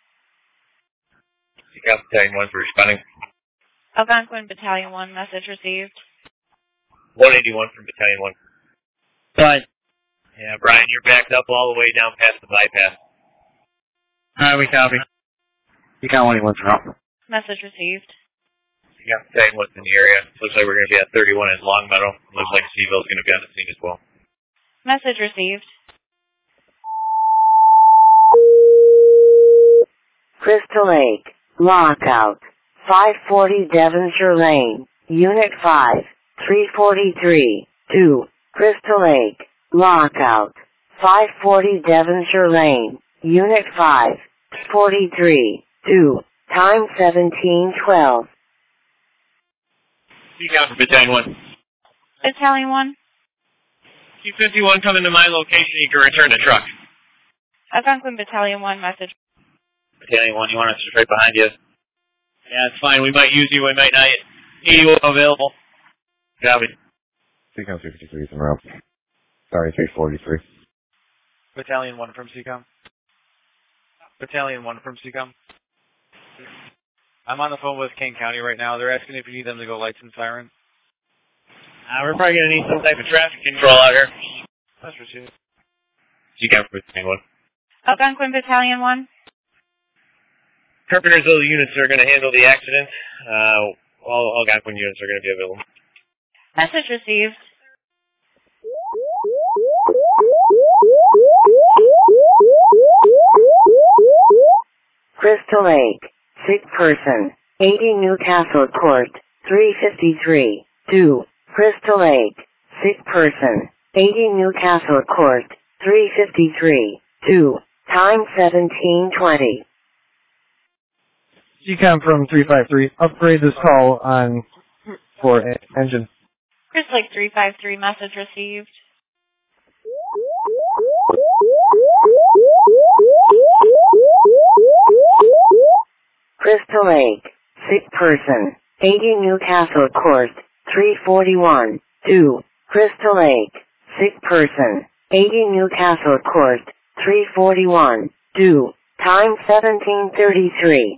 CCOM Battalion 1 for responding. Algonquin Battalion 1, message received. 181 from Battalion 1. But, yeah, Brian, you're backed up all the way down past the bypass. alright, we copy. CCOM 181 for now. Message received. CCOM Battalion 1's in the area. Looks like we're going to be at 31 in Longmeadow. Looks like Seville's going to be on the scene as well. Message received. Crystal Lake, lockout, 540 Devonshire Lane, Unit 5, 343, 2, Crystal Lake, lockout, 540 Devonshire Lane, Unit 5, 43, 2, time 1712. CCOM for Battalion 1. Battalion 1. C-51 coming to my location, you can return the truck. Algonquin Battalion 1, message. Battalion 1, you want us just right behind you? Yeah, it's fine. We might use you, we might not. EU available. Copy. CCOM 353 is en route. Sorry, 343. Battalion 1 from CCOM. Battalion 1 from CCOM. I'm on the phone with Kane County right now. They're asking if you need them to go lights and siren. We're probably going to need some type of traffic control out here. That's received. CCOM for Battalion 1. Algonquin Battalion 1. Carpentersville units are going to handle the accident. All Algonquin units are going to be available. Message received. Crystal Lake, sick person, 80 Newcastle Court, 353, 2, Crystal Lake, sick person, 80 Newcastle Court, 353, 2, time 1720. CCOM from 353, upgrade this call on for engine. Crystal Lake 353, message received. Crystal Lake, sick person, 80 Newcastle Court, 341, 2, Crystal Lake, sick person, 80 Newcastle Court, 341, due, time 17:33.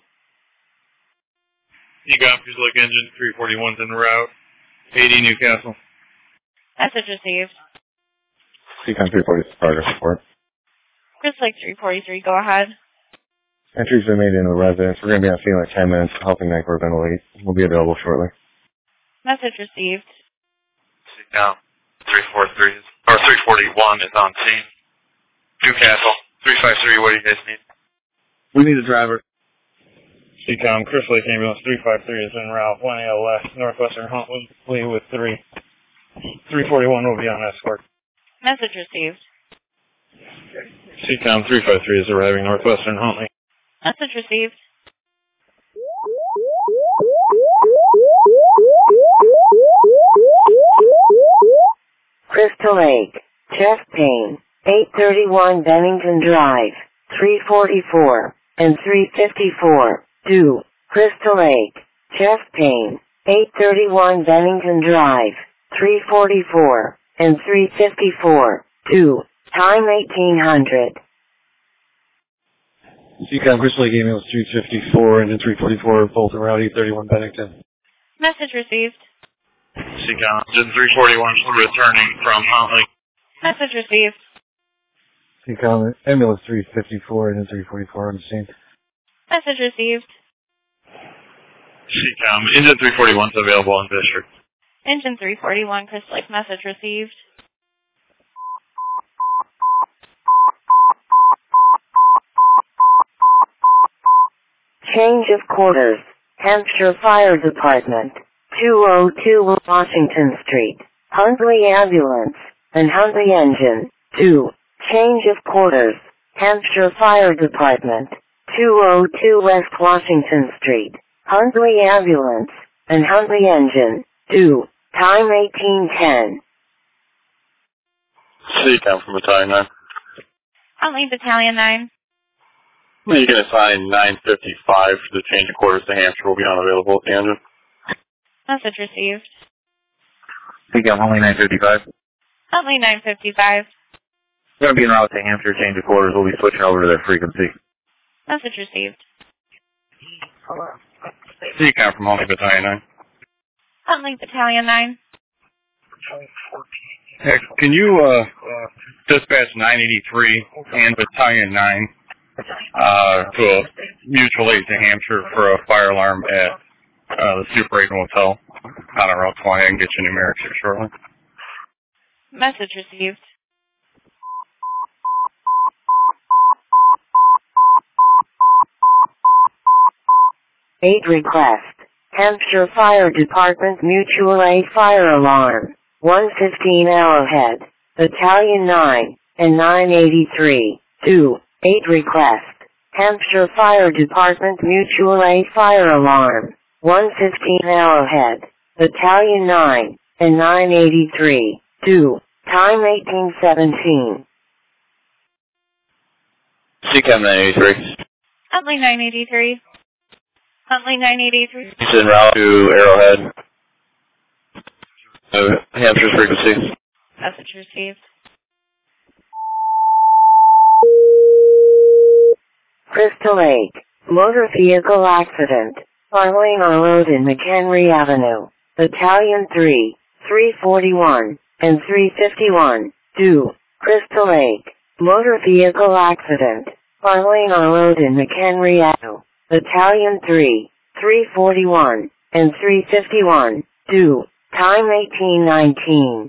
Econ Crystal Lake Engine 341's en route. 80 Newcastle. Message received. Econ 340 progress report. Crystal Lake 343, go ahead. Entries are made into the residence. We're going to be on scene in like 10 minutes, helping Nightcore ventilate. We'll be available shortly. Message received. Now, 343 or 341 is on scene. Newcastle, 353, what do you guys need? We need a driver. Econ Crystal Lake Ambulance 353 is en route. 1AL left, Northwestern Huntley with 3. 341 will be on escort. Message received. CCOM 353 is arriving Northwestern Huntley. Message received. Crystal Lake, chest pain, 831 Bennington Drive, 344, and 354, due, Crystal Lake, chest pain, 831 Bennington Drive, 344, and 354, due, time 1800. CCOM Crystal Lake Ambulance 354 and 344, both en route 831 Bennington. Message received. CCOM, engine 341 returning from Huntley. Message received. CCOM Ambulance 354 and 344 on the scene. Message received. CCOM, engine 341 is available in district. Engine 341, Crystal Lake, message received. Change of quarters, Hampshire Fire Department, 202 Washington Street, Huntley Ambulance, and Huntley Engine, 2. Change of quarters, Hampshire Fire Department, 202 West Washington Street, Huntley Ambulance, and Huntley Engine, 2. Time 1810. CCOM from Battalion 9. Huntley Battalion 9. You can assign 955 for the change of quarters to Hampshire. Will be unavailable at the engine. Message received. CCOM, Huntley 955. Huntley 955. We're going to be en route to Hampshire. Change of quarters. We'll be switching over to their frequency. Message received. CCOM from Huntley Battalion 9. Huntley Battalion 9. Hey, can you dispatch 983 and Battalion 9 to a mutual aid to Hampshire for a fire alarm at the Super 8 Hotel on Route 20? I can get you numerics here shortly. Message received. Aid request. Hampshire Fire Department Mutual Aid Fire Alarm, 115 Arrowhead, Battalion 9, and 983, 2. Aid request. Hampshire Fire Department Mutual Aid Fire Alarm, 115 Arrowhead, Battalion 9, and 983, 2. Time 1817. CCOM 983. Huntley 983. Huntley 983. He's en route to Arrowhead. Hampshire's frequency. Message received. Crystal Lake, motor vehicle accident, following our road in McHenry Avenue, Battalion 3, 341, and 351, due, Crystal Lake, motor vehicle accident, following our road in McHenry Avenue, Battalion 3, 341, and 351, due, time 1819.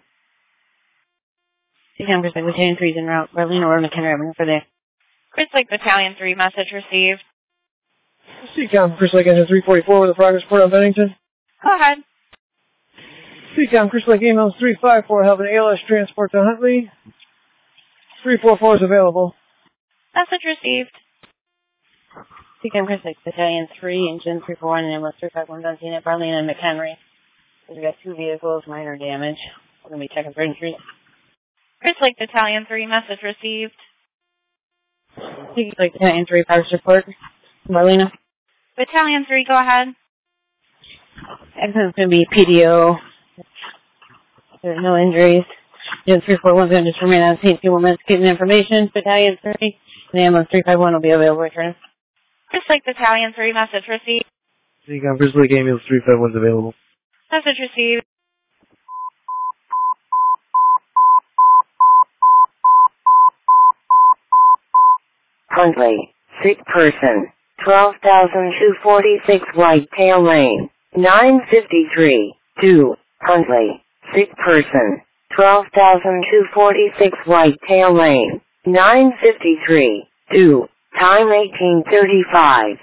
CCOM Crystal Lake Battalion 3 is en route. Berlin or McHenry Avenue for the Crystal Lake Battalion 3, message received. CCOM Crystal Lake Engine 344 with a progress report on Bennington. Go ahead. CCOM Crystal Lake Ambulance 354 helping ALS transport to Huntley. 344 is available. Message received. CCOM Crystal Lake Battalion 3, Engine 341 and ambulance 351 on scene at Berlin and McHenry. We've got 2 vehicles, minor damage. We're going to be checking for injuries. Crystal Lake Battalion 3, message received. CCOM Lake Battalion 3, progress report. Marlena. Battalion 3, go ahead. Accident's going to be PDO. There's no injuries. Unit 341 going to just remain on scene. 2 more minutes getting information. Battalion 3. The ambulance 351 will be available. Return. Chris Lake Battalion 3, message received. Seacom, Chris Lake ambulance 351 is available. Message received. Huntley, sick person, 12,246 Whitetail Lane, 953, 2, Huntley, sick person, 12,246 Whitetail Lane, 953, 2, time 1835.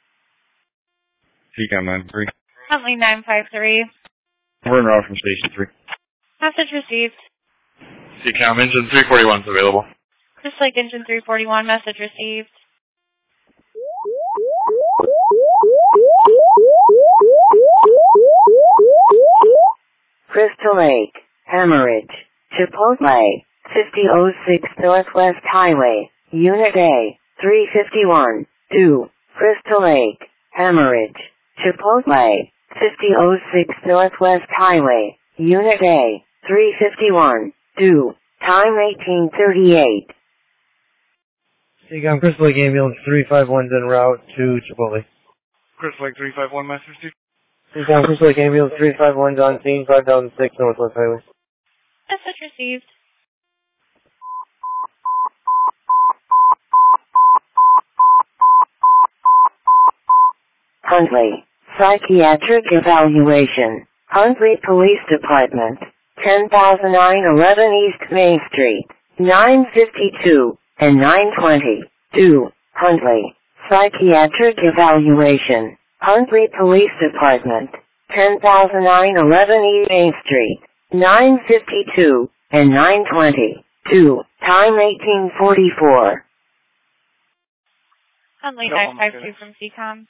Seacom 93. Huntley 953. We're en route from Station 3. Message received. Seacom engine 341 is available. Chris Lake Engine 341, message received. Crystal Lake, Hemorrhage, Chipotle, 5006 Northwest Highway, Unit A, 351, 2, Crystal Lake, Hemorrhage, Chipotle, 5006 Northwest Highway, Unit A, 351, 2, time 1838. Seacom, Chris Lake ambulance 351 is en route to Chipotle. Chris Lake 351, Master Steve. Seacom, Chris Lake ambulance 351 is on scene, 5006 Northwest Highway. Message received. Huntley, Psychiatric Evaluation, Huntley Police Department, 10,911 East Main Street, 952 and 920, 2, Huntley, Psychiatric Evaluation, Huntley Police Department, 10,911 East Main Street, 952 and 920, 2, time 1844. Huntley 952 from CCOM.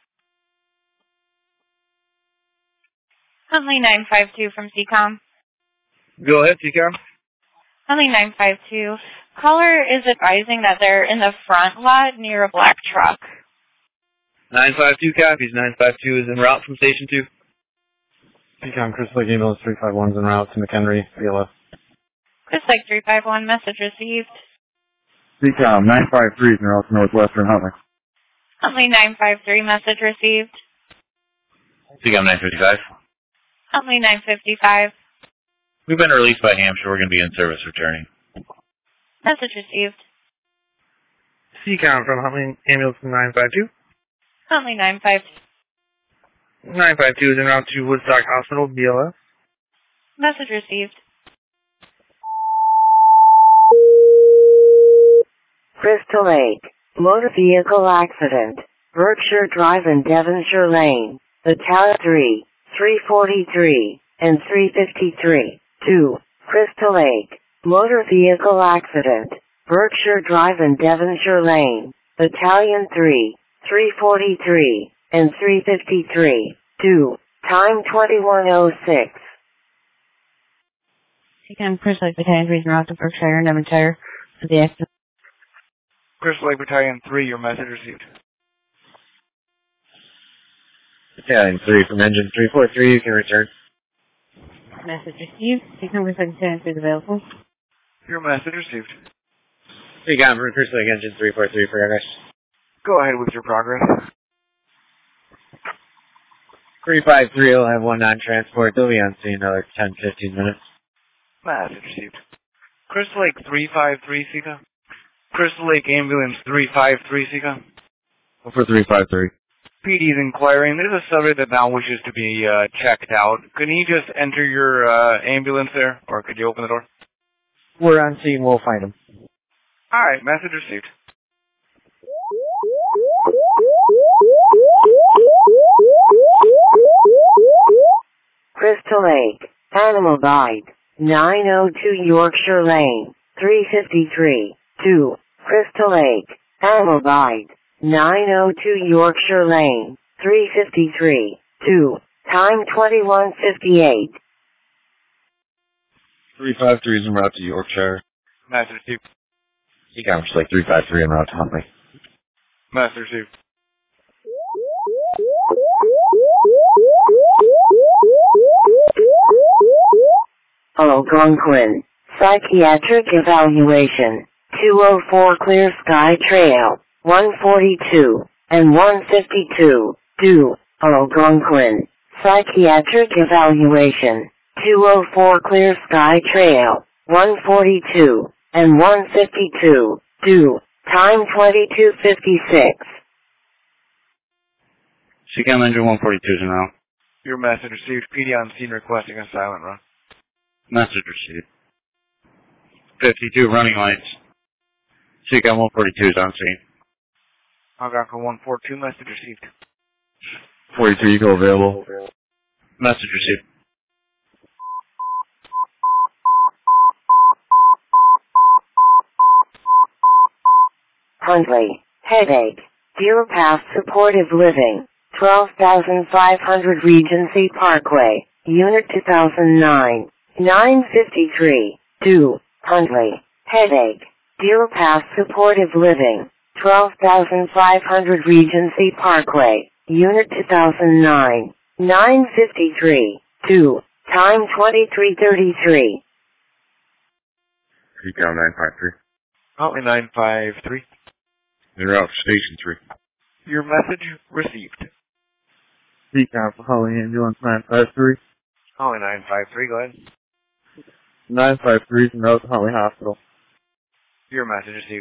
Huntley 952 from CCOM. Go ahead, Seacom. Huntley 952. Caller is advising that they're in the front lot near a black truck. 952 copies. 952 is en route from Station 2. Seacom, Chris Lake ambulance 351 is en route to McHenry, BLS. Chris Lake 351, message received. Seacom 953 is en route to Northwestern Huntley. Huntley 953, message received. Seacom 955. Huntley 955, We've been released by Hampshire. We're going to be in service returning. message received. Seacom from Huntley ambulance 952. Huntley 952, 952 is en route to Woodstock Hospital, BLS. message received. Crystal Lake, motor vehicle accident, Berkshire Drive and Devonshire Lane, Battalion 3, 343, and 353, 2, Crystal Lake, motor vehicle accident, Berkshire Drive and Devonshire Lane, Battalion 3, 343, and 353, 2, time 2106. Seacom, Chris Lake Battalion 3 is en route to Berkshire and Devonshire for the accident. Chris Lake Battalion 3, your message received. Battalion 3 from engine 343, you can return. Message received. Seacom, Chris Lake Battalion 3 is available. Your message received. Seacom from Chris Lake engine 343 for progress. Go ahead with your progress. 353 will have one non-transport. They'll be on scene another 10-15 minutes. Message received. Chris Lake 353, Seacom. Crystal Lake Ambulance 353, Seacom. For 353. PD is inquiring. There's a subject that now wishes to be checked out. Could he just enter your ambulance there, or could you open the door? We're on scene. We'll find him. All right. Message received. Crystal Lake, animal died, 902 Yorkshire Lane, 353, 2, Crystal Lake, animal died, 902 Yorkshire Lane, 353, 2, time 2158. 353 is en route to Yorkshire. Message received. Seacom, Chris Lake 353 en route to Huntley. Message received. Algonquin, Psychiatric evaluation. 204 Clear Sky Trail. 142 and 152. Do. Algonquin. Psychiatric evaluation. 204 Clear Sky Trail. 142 and 152. Do. Time 22:56. CCAM engine 142 is en route. Your message received. PD on scene requesting a silent run. Message received. 52 running lights. CCAM 142 is on scene. Algonquin 142, message received. 42 Eco available. Message received. Huntley. Headache. Deer Path Supportive Living. 12,500 Regency Parkway. Unit 2009. 953. Do. Huntley. Headache. Deer Path Supportive Living. 12,500 Regency Parkway. Unit 2009. 953. Do. Time 23:33. CCAM 953. Huntley 953. En route to Station 3. Your message received. CCAM for Holly Ambulance 953. Huntley 953, go ahead. 953 is en route to Holly Hospital. Your message received.